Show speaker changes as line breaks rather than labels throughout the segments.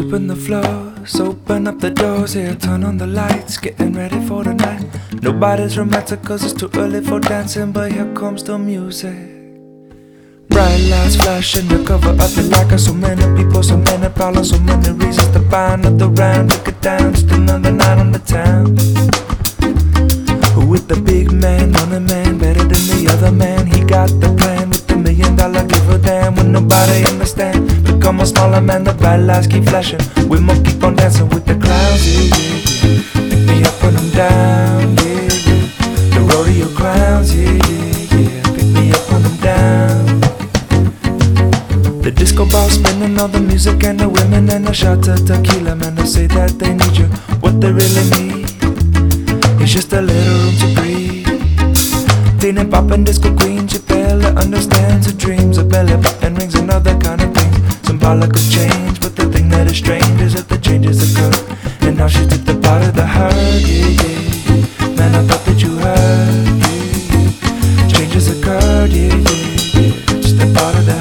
Sweeping the floors, open up the doors, here, turn on the lights, getting ready for the night. Nobody's romantic cause it's too early for dancing, but here comes the music. Bright lights flashing, you cover up the like. So many people, so many problems, so many reasons to buy another round. Look it down, just another night on the town. With the big man, money man, better than the other man. He got the plan with the $1 million, give a damn when nobody understand. Become a smaller man, the bright lights keep flashing. We must keep on dancing with the clouds, yeah, yeah, yeah. Pick me up when I'm down, yeah, yeah. The rodeo clowns, yeah, yeah, yeah. Pick me up when I'm down. The disco ball spinning, all the music and the women and the shot of tequila. Man, they say that they need you, what they really need it's just a little room to breathe. Teen and pop and disco queen, she barely understands her dreams. A belly button rings and other kind of things. Symbolic of change, but the thing that is strange is that the changes occur. And now she's at the part of the hurt, yeah, yeah, yeah. Man, I thought that you heard, yeah, yeah. Changes occurred, yeah, yeah, yeah. Just a part of the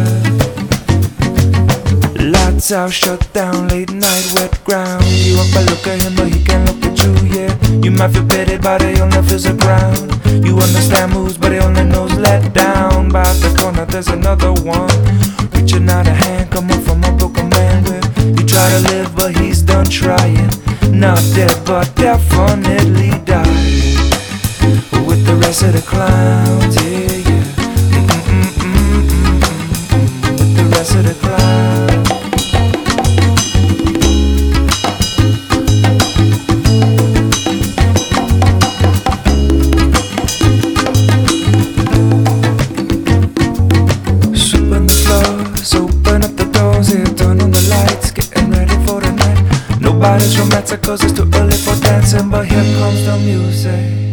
hurt. Lights out, shut down, late night, wet ground. You up, I look at him, but he can't look at you, yeah. You might feel pitied, but he only feels the ground. You understand moves, but he only knows let down. By the corner, there's another one. Reaching out a hand, coming from a broken man. Where you try to live, but he's done trying. Not dead, but definitely dying. With the rest of the clowns, yeah, yeah. With the rest of the clowns. Open up the doors, here, turn on the lights, getting ready for the night. Nobody's romantic cause it's too early for dancing, but here comes the music.